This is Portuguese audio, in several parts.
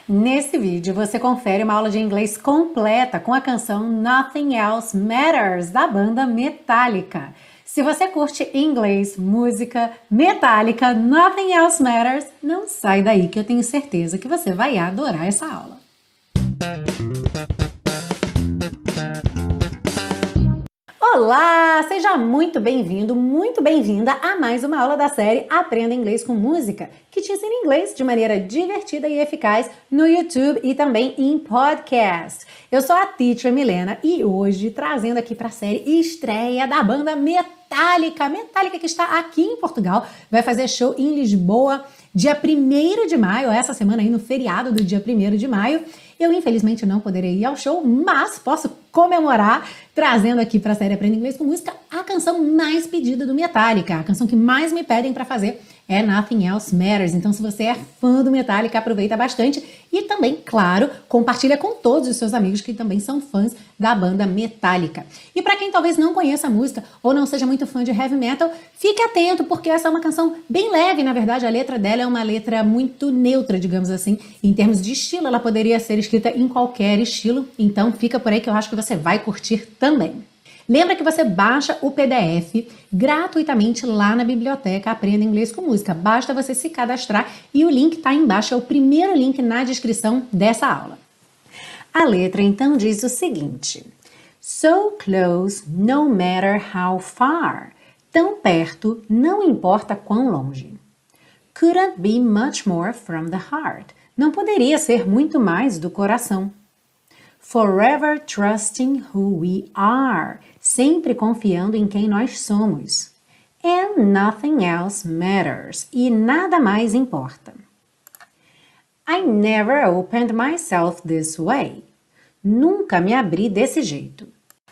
Nesse vídeo você confere uma aula de inglês completa com a canção Nothing Else Matters, da banda Metallica. Se você curte inglês, música, Metallica, Nothing Else Matters, não sai daí que eu tenho certeza que você vai adorar essa aula. Olá! Seja muito bem-vindo, muito bem-vinda a mais uma aula da série Aprenda Inglês com Música, que te ensina inglês de maneira divertida e eficaz no YouTube e também em podcast. Eu sou a Teacher Milena e hoje trazendo aqui para a série estreia da banda Metallica. Metallica que está aqui em Portugal, vai fazer show em Lisboa dia 1º de maio, essa semana aí no feriado do dia 1º de maio. Eu, infelizmente, não poderei ir ao show, mas posso comemorar trazendo aqui para a série Aprenda Inglês com Música a canção mais pedida do Metallica. A canção que mais me pedem para fazer é Nothing Else Matters. Então, se você é fã do Metallica, aproveita bastante e também, claro, compartilha com todos os seus amigos que também são fãs da banda Metallica. E para quem talvez não conheça a música ou não seja muito fã de heavy metal, fique atento porque essa é uma canção bem leve, na verdade. A letra dela é uma letra muito neutra, digamos assim. Em termos de estilo, ela poderia ser escrita em qualquer estilo. Então, fica por aí que eu acho que você vai curtir também. Lembra que você baixa o PDF gratuitamente lá na biblioteca Aprenda Inglês com Música. Basta você se cadastrar e o link está embaixo, é o primeiro link na descrição dessa aula. A letra então diz o seguinte: So close, no matter how far. Tão perto, não importa quão longe. Couldn't be much more from the heart. Não poderia ser muito mais do coração. Forever trusting who we are. Sempre confiando em quem nós somos. And nothing else matters. E nada mais importa. I never opened myself this way. Nunca me abri desse jeito.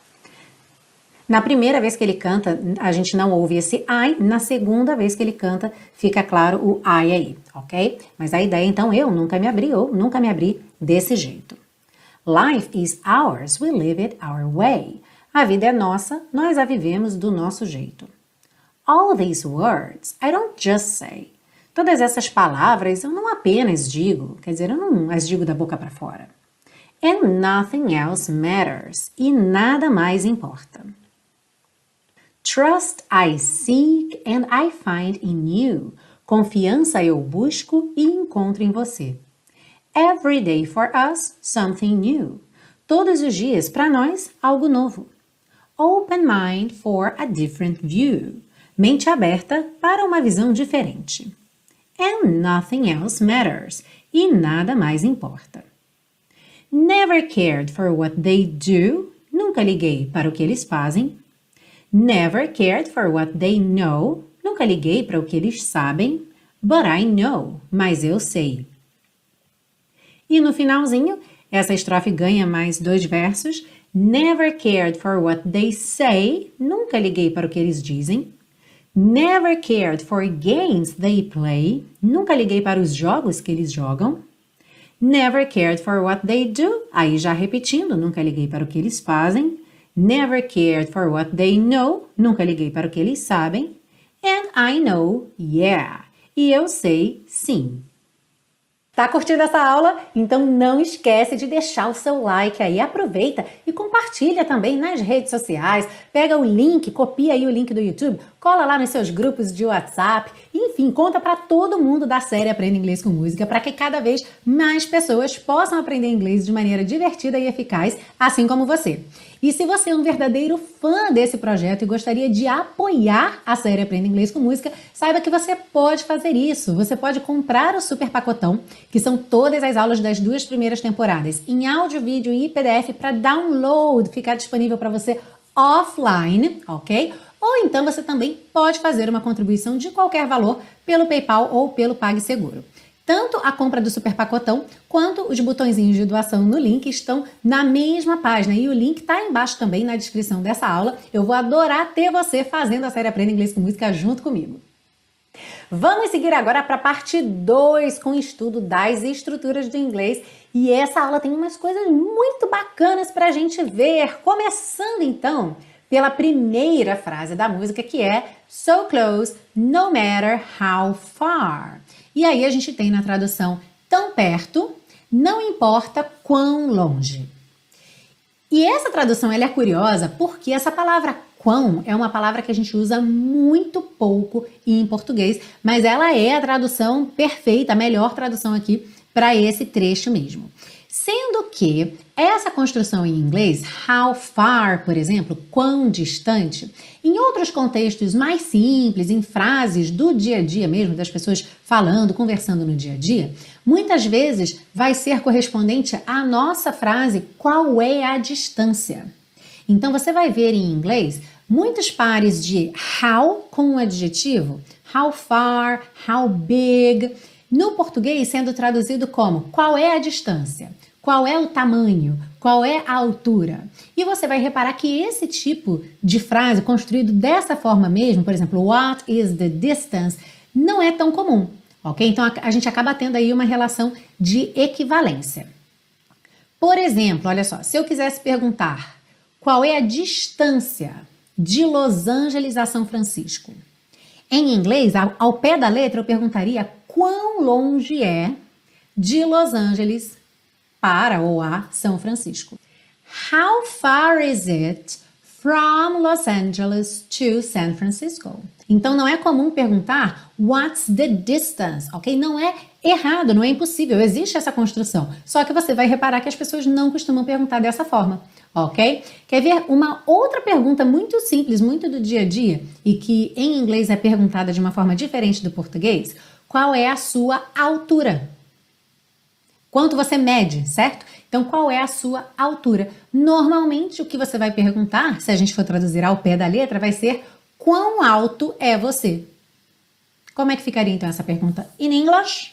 Na primeira vez que ele canta, a gente não ouve esse I. Na segunda vez que ele canta, fica claro o I aí, ok? Mas a ideia, então, eu nunca me abri ou nunca me abri desse jeito. Life is ours, we live it our way. A vida é nossa, nós a vivemos do nosso jeito. All these words, I don't just say. Todas essas palavras eu não apenas digo, quer dizer, eu não as digo da boca para fora. And nothing else matters. E nada mais importa. Trust I seek and I find in you. Confiança eu busco e encontro em você. Every day for us, something new. Todos os dias, para nós, algo novo. Open mind for a different view. Mente aberta para uma visão diferente. And nothing else matters. E nada mais importa. Never cared for what they do. Nunca liguei para o que eles fazem. Never cared for what they know. Nunca liguei para o que eles sabem. But I know. Mas eu sei. E no finalzinho, essa estrofe ganha mais 2 versos. Never cared for what they say. Nunca liguei para o que eles dizem. Never cared for games they play. Nunca liguei para os jogos que eles jogam. Never cared for what they do. Aí já repetindo, nunca liguei para o que eles fazem. Never cared for what they know. Nunca liguei para o que eles sabem. And I know, yeah. E eu sei, sim. Tá curtindo essa aula? Então não esquece de deixar o seu like aí, aproveita e compartilha também nas redes sociais, pega o link, copia aí o link do YouTube, cola lá nos seus grupos de WhatsApp, enfim, conta para todo mundo da série Aprenda Inglês com Música para que cada vez mais pessoas possam aprender inglês de maneira divertida e eficaz, assim como você. E se você é um verdadeiro fã desse projeto e gostaria de apoiar a série Aprenda Inglês com Música, saiba que você pode fazer isso. Você pode comprar o Super Pacotão, que são todas as aulas das 2 primeiras temporadas, em áudio, vídeo e PDF para download, ficar disponível para você offline, ok? Ou então você também pode fazer uma contribuição de qualquer valor pelo PayPal ou pelo PagSeguro. Tanto a compra do Super Pacotão quanto os botõezinhos de doação no link estão na mesma página e o link está embaixo também na descrição dessa aula. Eu vou adorar ter você fazendo a série Aprenda Inglês com Música junto comigo. Vamos seguir agora para a parte 2 com o estudo das estruturas do inglês e essa aula tem umas coisas muito bacanas para a gente ver. Começando então pela primeira frase da música que é So close, no matter how far. E aí a gente tem na tradução tão perto, Não importa quão longe. E essa tradução ela é curiosa porque essa palavra quão é uma palavra que a gente usa muito pouco em português, mas ela é a tradução perfeita, a melhor tradução aqui para esse trecho mesmo. Sendo que essa construção em inglês, how far, por exemplo, quão distante, em outros contextos mais simples, em frases do dia a dia mesmo, das pessoas falando, conversando no dia a dia, muitas vezes vai ser correspondente à nossa frase qual é a distância. Então você vai ver em inglês muitos pares de how com um adjetivo, how far, how big, no português sendo traduzido como qual é a distância, qual é o tamanho, qual é a altura. E você vai reparar que esse tipo de frase construído dessa forma mesmo, por exemplo, what is the distance, não é tão comum, ok? Então a gente acaba tendo aí uma relação de equivalência. Por exemplo, olha só, se eu quisesse perguntar qual é a distância de Los Angeles a São Francisco? Em inglês, ao pé da letra, eu perguntaria quão longe é de Los Angeles para ou a São Francisco. How far is it from Los Angeles to San Francisco? Então não é comum perguntar what's the distance, ok? Não é errado, não é impossível, existe essa construção. Só que você vai reparar que as pessoas não costumam perguntar dessa forma, ok? Quer ver uma outra pergunta muito simples, muito do dia a dia e que em inglês é perguntada de uma forma diferente do português? Qual é a sua altura? Quanto você mede, certo? Então, qual é a sua altura? Normalmente, o que você vai perguntar, se a gente for traduzir ao pé da letra, vai ser quão alto é você? Como é que ficaria, então, essa pergunta in English?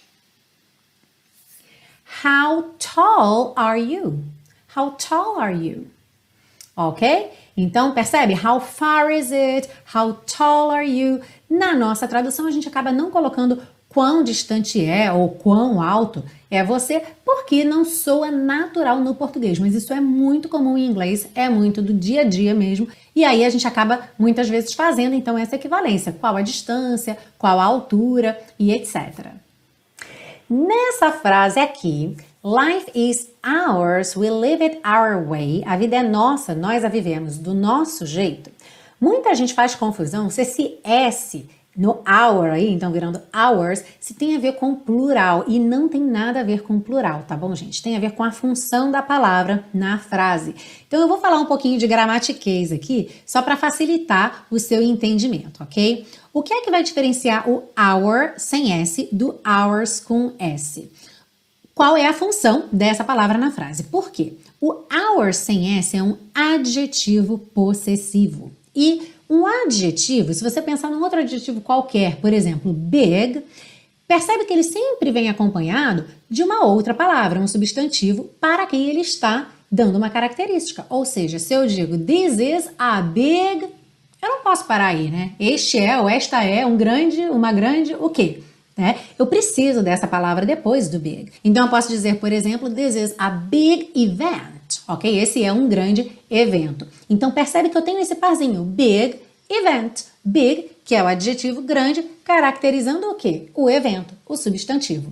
How tall are you? How tall are you? Ok? Então, percebe? How far is it? How tall are you? Na nossa tradução, a gente acaba não colocando quão distante é ou quão alto é você, porque não soa natural no português, mas isso é muito comum em inglês, é muito do dia a dia mesmo, e aí a gente acaba muitas vezes fazendo então essa equivalência, qual a distância, qual a altura e etc. Nessa frase aqui, life is ours, we live it our way, a vida é nossa, nós a vivemos do nosso jeito. Muita gente faz confusão se esse S no our aí, então virando ours, se tem a ver com plural e não tem nada a ver com plural, tá bom, gente? Tem a ver com a função da palavra na frase. Então eu vou falar um pouquinho de gramatiquês aqui, só para facilitar o seu entendimento, ok? O que é que vai diferenciar o our sem S do ours com S? Qual é a função dessa palavra na frase? Por quê? O ours sem S é um adjetivo possessivo. E um adjetivo, se você pensar num outro adjetivo qualquer, por exemplo, big, percebe que ele sempre vem acompanhado de uma outra palavra, um substantivo, para quem ele está dando uma característica. Ou seja, se eu digo this is a big, eu não posso parar aí, né? Este é ou esta é um grande, uma grande, o quê? Né? Eu preciso dessa palavra depois do big. Então eu posso dizer, por exemplo, this is a big event. Ok? Esse é um grande evento. Então, percebe que eu tenho esse parzinho, big event. Big, que é o adjetivo grande, caracterizando o quê? O evento, o substantivo.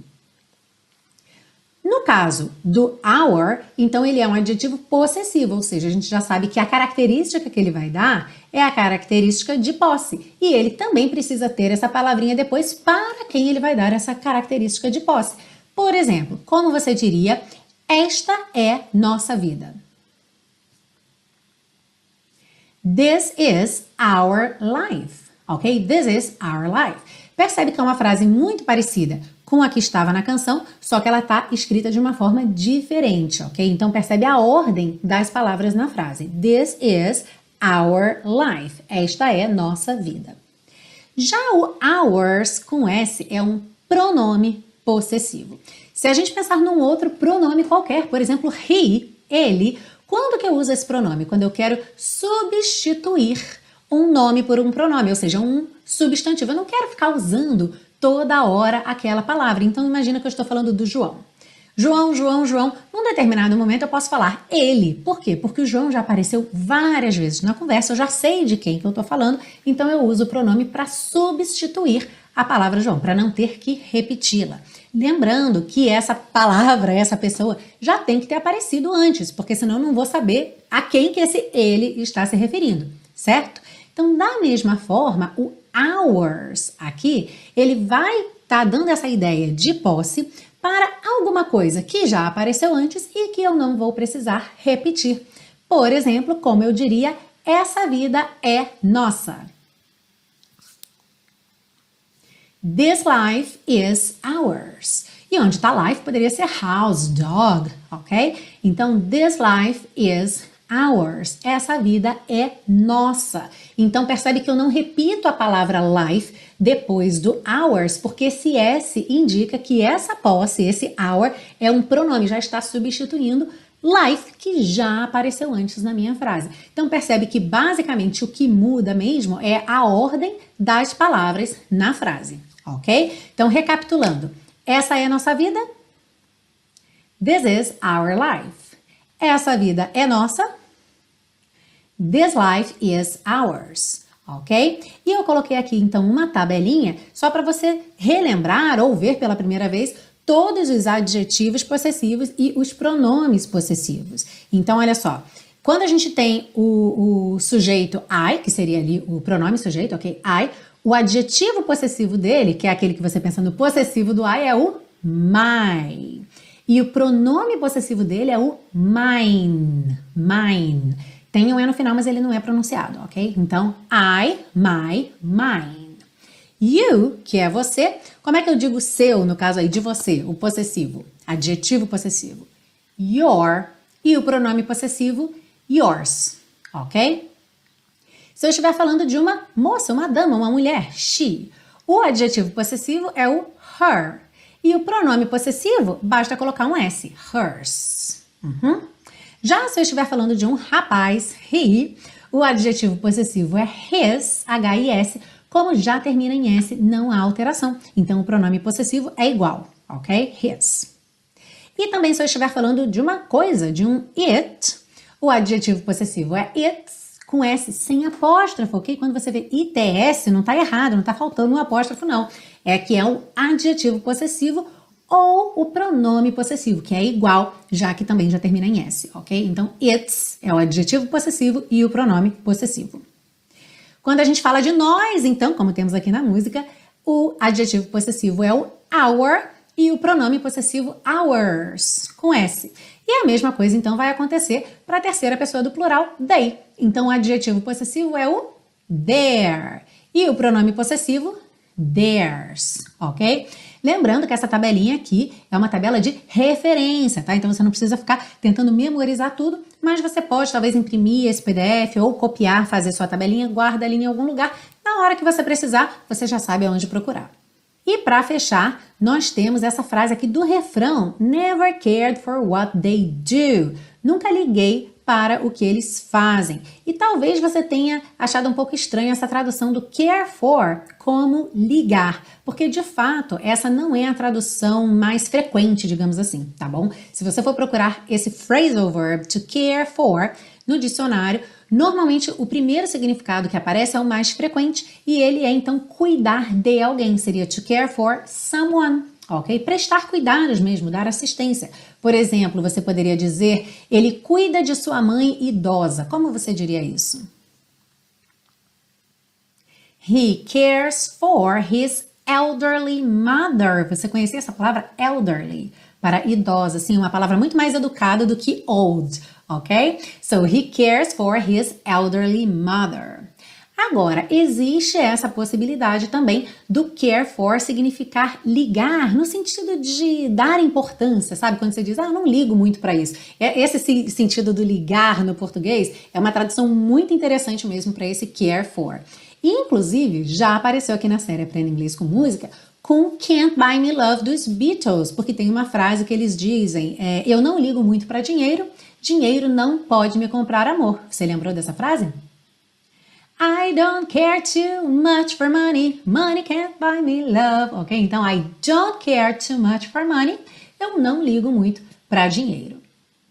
No caso do our, então ele é um adjetivo possessivo, ou seja, a gente já sabe que a característica que ele vai dar é a característica de posse. E ele também precisa ter essa palavrinha depois para quem ele vai dar essa característica de posse. Por exemplo, como você diria, esta é nossa vida. This is our life, ok? This is our life. Percebe que é uma frase muito parecida com a que estava na canção, só que ela está escrita de uma forma diferente, ok? Então percebe a ordem das palavras na frase. This is our life. Esta é nossa vida. Já o ours com S é um pronome possessivo. Se a gente pensar num outro pronome qualquer, por exemplo, he, ele, quando que eu uso esse pronome? Quando eu quero substituir um nome por um pronome, ou seja, um substantivo. Eu não quero ficar usando toda hora aquela palavra. Então imagina que eu estou falando do João. João, João, João. Num determinado momento eu posso falar ele. Por quê? Porque o João já apareceu várias vezes na conversa, eu já sei de quem que eu estou falando, então eu uso o pronome para substituir a palavra João, para não ter que repeti-la. Lembrando que essa palavra, essa pessoa, já tem que ter aparecido antes, porque senão eu não vou saber a quem que esse ele está se referindo, certo? Então, da mesma forma, o ours aqui, ele vai estar dando essa ideia de posse para alguma coisa que já apareceu antes e que eu não vou precisar repetir. Por exemplo, como eu diria, essa vida é nossa. This life is ours. E onde está life poderia ser house, dog, ok? Então, this life is ours. Essa vida é nossa. Então, percebe que eu não repito a palavra life depois do ours, porque esse S indica que essa posse, esse our, é um pronome, já está substituindo life, que já apareceu antes na minha frase. Então, percebe que basicamente o que muda mesmo é a ordem das palavras na frase. Ok? Então, recapitulando. Essa é a nossa vida. This is our life. Essa vida é nossa. This life is ours. Ok? E eu coloquei aqui, então, uma tabelinha só para você relembrar ou ver pela primeira vez todos os adjetivos possessivos e os pronomes possessivos. Então, olha só. Quando a gente tem o sujeito I, que seria ali o pronome sujeito, ok? I, o adjetivo possessivo dele, que é aquele que você pensa no possessivo do I, é o my. E o pronome possessivo dele é o mine. Mine. Tem um E no final, mas ele não é pronunciado, ok? Então, I, my, mine. You, que é você. Como é que eu digo seu, no caso aí de você, o possessivo? Adjetivo possessivo. Your. E o pronome possessivo, yours, ok? Se eu estiver falando de uma moça, uma dama, uma mulher, she, o adjetivo possessivo é o her. E o pronome possessivo, basta colocar um S, hers. Já se eu estiver falando de um rapaz, he, o adjetivo possessivo é his, H-I-S, como já termina em S, não há alteração. Então, o pronome possessivo é igual, ok? His. E também se eu estiver falando de uma coisa, de um it, o adjetivo possessivo é its, com S sem apóstrofo, ok? Quando você vê ITS, não está errado, não está faltando um apóstrofo, não. É que é o adjetivo possessivo ou o pronome possessivo, que é igual, já que também já termina em S, ok? Então, its é o adjetivo possessivo e o pronome possessivo. Quando a gente fala de nós, então, como temos aqui na música, o adjetivo possessivo é o our e o pronome possessivo ours, com S. E a mesma coisa, então, vai acontecer para a terceira pessoa do plural, they. Então, o adjetivo possessivo é o their. E o pronome possessivo, theirs, ok? Lembrando que essa tabelinha aqui é uma tabela de referência, tá? Então, você não precisa ficar tentando memorizar tudo, mas você pode, talvez, imprimir esse PDF ou copiar, fazer sua tabelinha, guarda ali em algum lugar. Na hora que você precisar, você já sabe aonde procurar. E para fechar, nós temos essa frase aqui do refrão, never cared for what they do. Nunca liguei para o que eles fazem. E talvez você tenha achado um pouco estranho essa tradução do care for como ligar, porque de fato essa não é a tradução mais frequente, digamos assim, tá bom? Se você for procurar esse phrasal verb to care for no dicionário, normalmente o primeiro significado que aparece é o mais frequente e ele é então cuidar de alguém, seria to care for someone. Ok? Prestar cuidados mesmo, dar assistência. Por exemplo, você poderia dizer, ele cuida de sua mãe idosa. Como você diria isso? He cares for his elderly mother. Você conhecia essa palavra elderly? Para idosa, assim, uma palavra muito mais educada do que old, ok? So, he cares for his elderly mother. Agora, existe essa possibilidade também do care for significar ligar, no sentido de dar importância, sabe? Quando você diz, não ligo muito para isso. Esse sentido do ligar no português é uma tradução muito interessante mesmo para esse care for. E, inclusive, já apareceu aqui na série Aprenda Inglês com Música, com Can't Buy Me Love dos Beatles, porque tem uma frase que eles dizem, eu não ligo muito para dinheiro, dinheiro não pode me comprar amor. Você lembrou dessa frase? I don't care too much for money, money can't buy me love, ok? Então, I don't care too much for money, eu não ligo muito para dinheiro.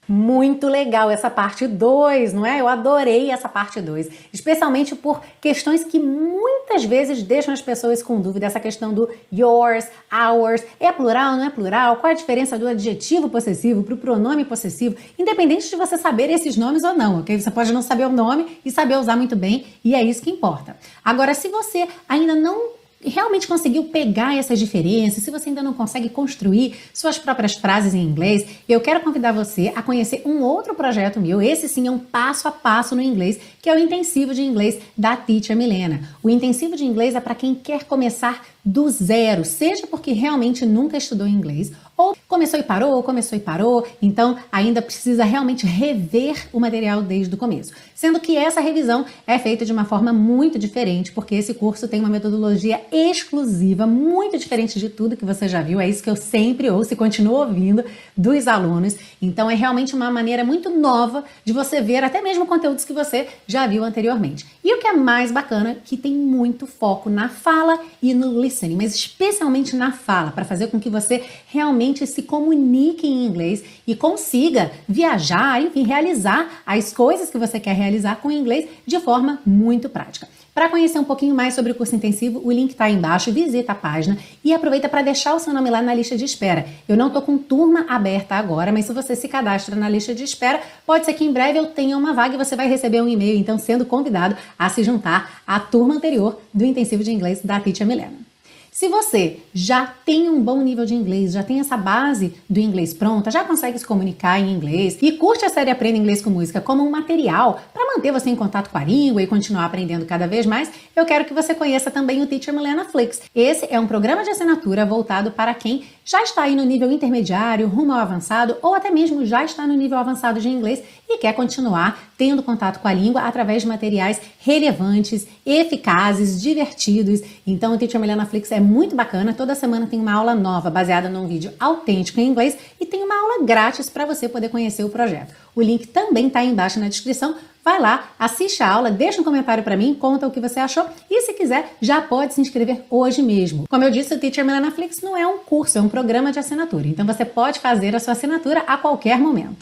Muito legal essa parte 2, não é? Eu adorei essa parte 2, especialmente por questões que muitas vezes deixam as pessoas com dúvida, essa questão do yours, ours, é plural, não é plural, qual é a diferença do adjetivo possessivo para o pronome possessivo, independente de você saber esses nomes ou não, ok? Você pode não saber o nome e saber usar muito bem, e é isso que importa. Agora, se você ainda não realmente conseguiu pegar essas diferenças, se você ainda não consegue construir suas próprias frases em inglês, eu quero convidar você a conhecer um outro projeto meu, esse sim é um passo a passo no inglês, que é o Intensivo de Inglês da Teacher Milena. O Intensivo de Inglês é para quem quer começar do zero, seja porque realmente nunca estudou inglês, ou começou e parou, então ainda precisa realmente rever o material desde o começo. Sendo que essa revisão é feita de uma forma muito diferente, porque esse curso tem uma metodologia exclusiva, muito diferente de tudo que você já viu, é isso que eu sempre ouço e continuo ouvindo dos alunos. Então é realmente uma maneira muito nova de você ver até mesmo conteúdos que você já viu anteriormente. E o que é mais bacana, que tem muito foco na fala e no listening, mas especialmente na fala, para fazer com que você realmente se comunique em inglês e consiga viajar, enfim, realizar as coisas que você quer realizar com o inglês de forma muito prática. Para conhecer um pouquinho mais sobre o curso intensivo, o link está aí embaixo, visita a página e aproveita para deixar o seu nome lá na lista de espera. Eu não estou com turma aberta agora, mas se você se cadastra na lista de espera, pode ser que em breve eu tenha uma vaga e você vai receber um e-mail, então sendo convidado a se juntar à turma anterior do Intensivo de Inglês da Teacher Milena. Se você já tem um bom nível de inglês, já tem essa base do inglês pronta, já consegue se comunicar em inglês e curte a série Aprenda Inglês com Música como um material para manter você em contato com a língua e continuar aprendendo cada vez mais, eu quero que você conheça também o Teacher Milena Flix. Esse é um programa de assinatura voltado para quem já está aí no nível intermediário, rumo ao avançado ou até mesmo já está no nível avançado de inglês e quer continuar tendo contato com a língua através de materiais relevantes, eficazes, divertidos. Então o Teacher Milena Flix é muito bacana, toda semana tem uma aula nova baseada num vídeo autêntico em inglês e tem uma aula grátis para você poder conhecer o projeto. O link também está aí embaixo na descrição, vai lá, assiste a aula, deixa um comentário para mim, conta o que você achou e se quiser já pode se inscrever hoje mesmo. Como eu disse, o Teacher Milena Flix não é um curso, é um programa de assinatura, então você pode fazer a sua assinatura a qualquer momento.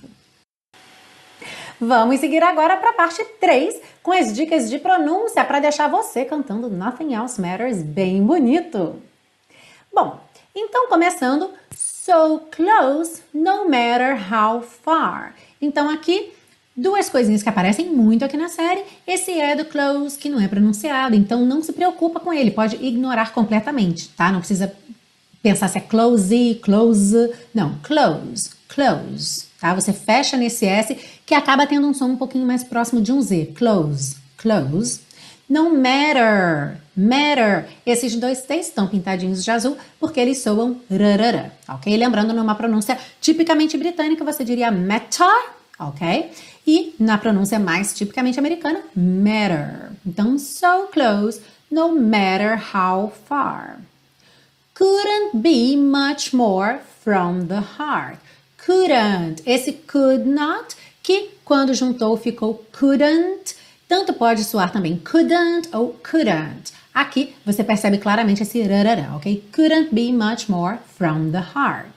Vamos seguir agora para a parte 3, com as dicas de pronúncia para deixar você cantando Nothing Else Matters bem bonito. Bom, então começando, so close, no matter how far. Então aqui, duas coisinhas que aparecem muito aqui na série. Esse é do close, que não é pronunciado, então não se preocupa com ele, pode ignorar completamente, tá? Não precisa pensar se é close, close, não, close, close. Tá? Você fecha nesse S que acaba tendo um som um pouquinho mais próximo de um Z. Close, close. No matter, matter. Esses dois T's estão pintadinhos de azul porque eles soam rarara, ok? Lembrando, numa pronúncia tipicamente britânica, você diria matter, ok? E na pronúncia mais tipicamente americana, matter. Então, so close, no matter how far. Couldn't be much more from the heart. Couldn't, esse could not, que quando juntou ficou couldn't, tanto pode soar também couldn't ou couldn't. Aqui você percebe claramente esse rarará, ok? Couldn't be much more from the heart.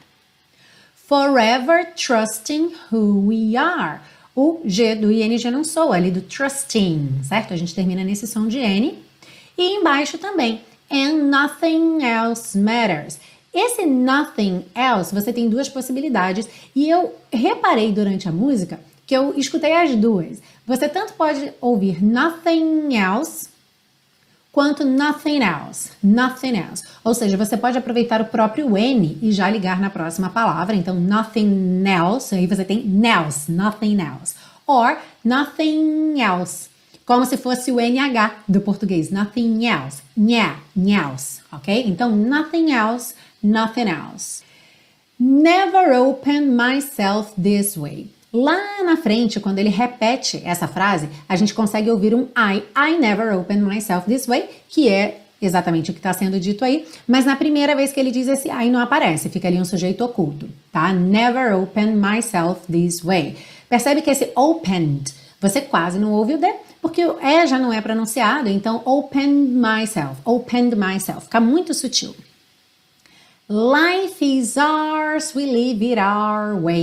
Forever trusting who we are. O G do ING não soa, ali do trusting, certo? A gente termina nesse som de N. E embaixo também, and nothing else matters. Esse nothing else, você tem duas possibilidades e eu reparei durante a música que eu escutei as duas. Você tanto pode ouvir nothing else quanto nothing else, nothing else. Ou seja, você pode aproveitar o próprio N e já ligar na próxima palavra. Então, nothing else, aí você tem else, nothing else. Or nothing else, como se fosse o NH do português, nothing else, nha, nhels, ok? Então, nothing else, nothing else. Never open myself this way. Lá na frente, quando ele repete essa frase, a gente consegue ouvir um I never open myself this way, que é exatamente o que está sendo dito aí, mas na primeira vez que ele diz esse I não aparece, fica ali um sujeito oculto, tá? Never open myself this way. Percebe que esse opened, você quase não ouve o D, porque o E já não é pronunciado, então opened myself, fica muito sutil. Life is ours, we live it our way.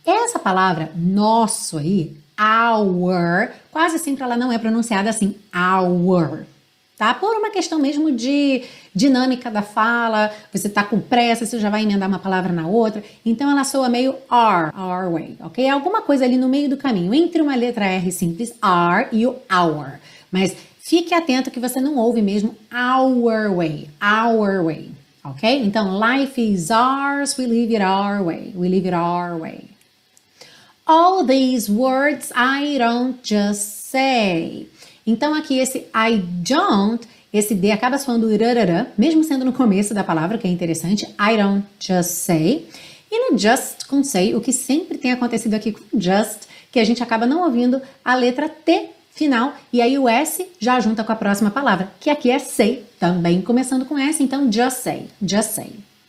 Essa palavra nosso aí, our, quase sempre ela não é pronunciada assim, our, tá? Por uma questão mesmo de dinâmica da fala, você tá com pressa, você já vai emendar uma palavra na outra, então ela soa meio our way, ok? Alguma coisa ali no meio do caminho, entre uma letra R simples, R, e o our. Mas fique atento que você não ouve mesmo our way, ok? Então, life is ours, we live it our way. All these words I don't just say. Então aqui esse I don't, esse D acaba soando rarará, mesmo sendo no começo da palavra, que é interessante. I don't just say. E no just com say, o que sempre tem acontecido aqui com just, que a gente acaba não ouvindo a letra T final, e aí o S já junta com a próxima palavra, que aqui é say, também começando com S, então just say, just say.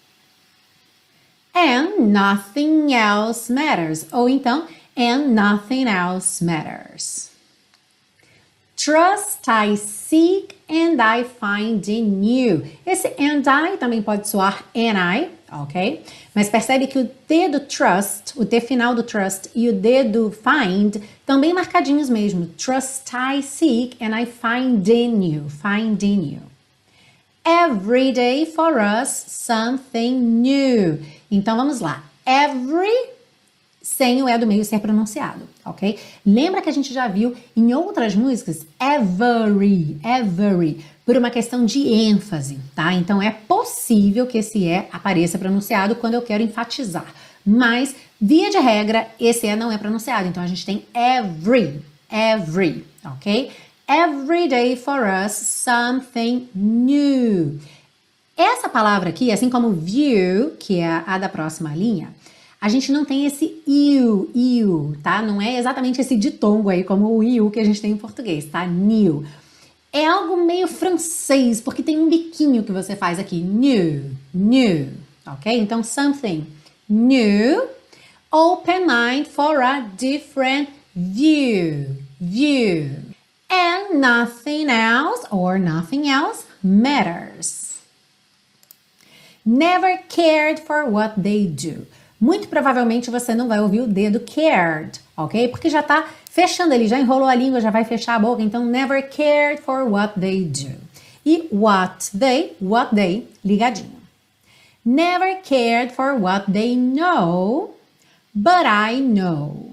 And nothing else matters. Ou então, and nothing else matters. Trust I seek and I find in you. Esse and I também pode soar and I, ok? Mas percebe que o T do trust, o T final do trust e o D do find, também marcadinhos mesmo. Trust I seek and I find in you. Find in you. Every day for us something new. Então vamos lá. Every sem o E do meio ser pronunciado, ok? Lembra que a gente já viu em outras músicas every, por uma questão de ênfase, tá? Então é possível que esse E apareça pronunciado quando eu quero enfatizar, mas via de regra esse E não é pronunciado, então a gente tem every, ok? Every day for us something new. Essa palavra aqui, assim como view, que é a da próxima linha, a gente não tem esse iu, tá? Não é exatamente esse ditongo aí, como o iu que a gente tem em português, tá? New. É algo meio francês, porque tem um biquinho que você faz aqui. New, ok? Então, something new. Open mind for a different view. And nothing else or nothing else matters. Never cared for what they do. Muito provavelmente você não vai ouvir o D do cared, ok? Porque já tá fechando ali, já enrolou a língua, já vai fechar a boca, então never cared for what they do. E what they, ligadinho. Never cared for what they know, but I know.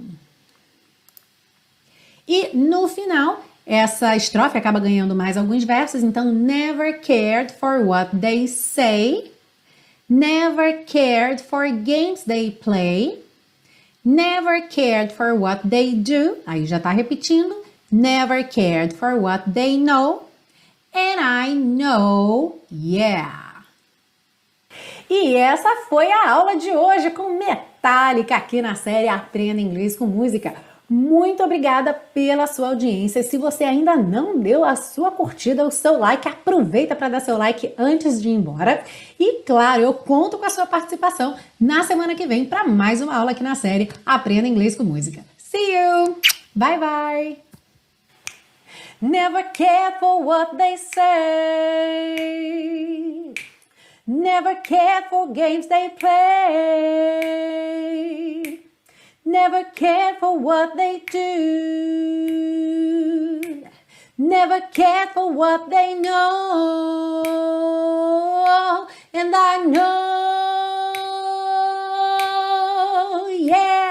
E no final, essa estrofe acaba ganhando mais alguns versos, então never cared for what they say, never cared for games they play, never cared for what they do, aí já tá repetindo, never cared for what they know, and I know, yeah. E essa foi a aula de hoje com Metallica aqui na série Aprenda Inglês com Música. Muito obrigada pela sua audiência. Se você ainda não deu a sua curtida, o seu like, aproveita para dar seu like antes de ir embora. E claro, eu conto com a sua participação na semana que vem para mais uma aula aqui na série Aprenda Inglês com Música. See you! Bye bye! Never cared for what they say. Never cared for games they play. Never cared for what they do. Never cared for what they know. And I know, yeah.